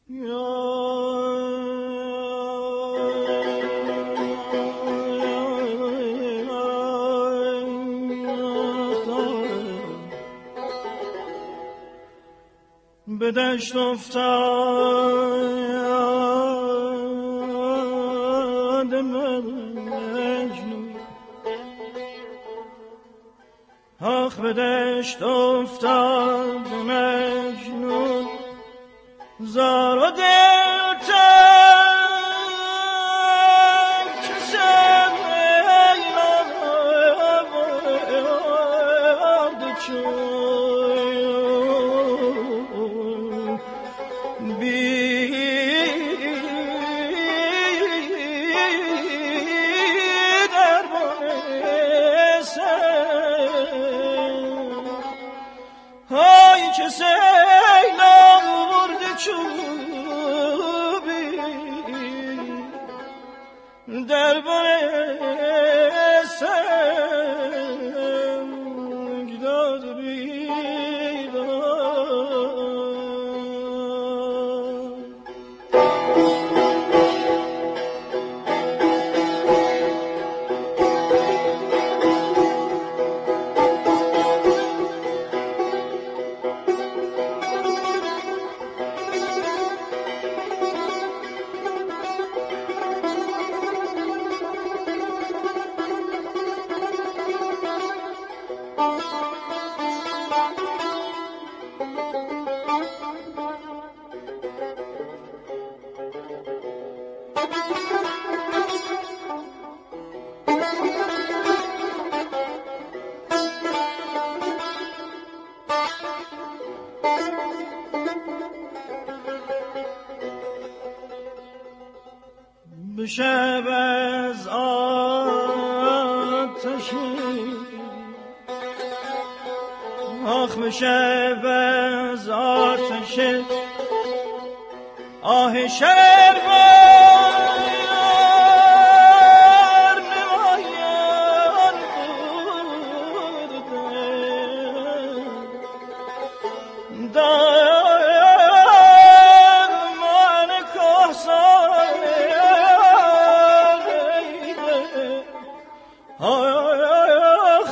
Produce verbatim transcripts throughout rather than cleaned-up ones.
به دشت افتاد مجنون، آخ به دشت افتاد مجنون، زار و دل تنگ که سیل آورد چون بی دربان سر، های که سیل آورد چوبی دربان سنگ داد به شب از آتشی، آخ به شب از آتشی، آه شربار نمایان بود دامان کهسار، آخ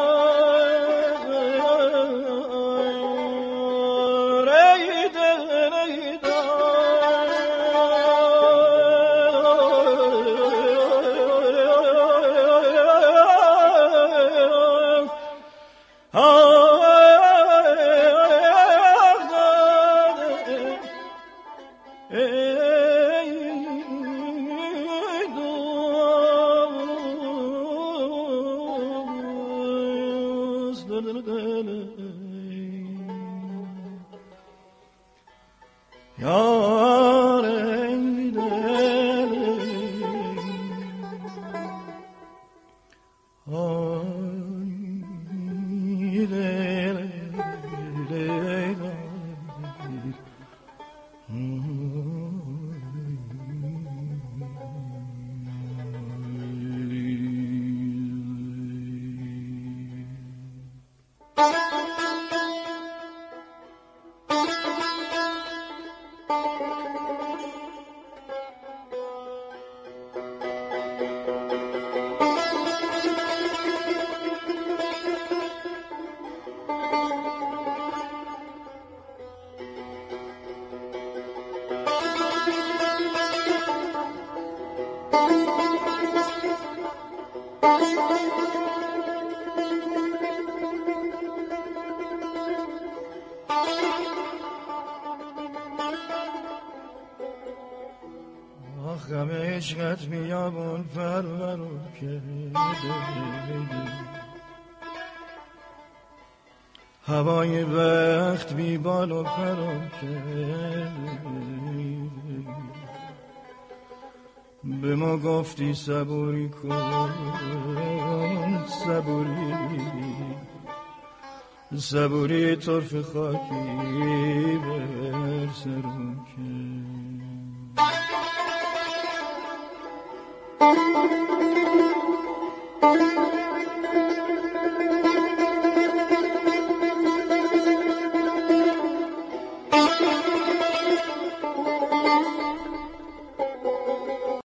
غم عشقت بیابون پرورو کرده، هوای بخت بی بال و پرو کرده، به ما گفتی صبوری کن صبوری، صبوری طرف خاکی بر سرم کرد.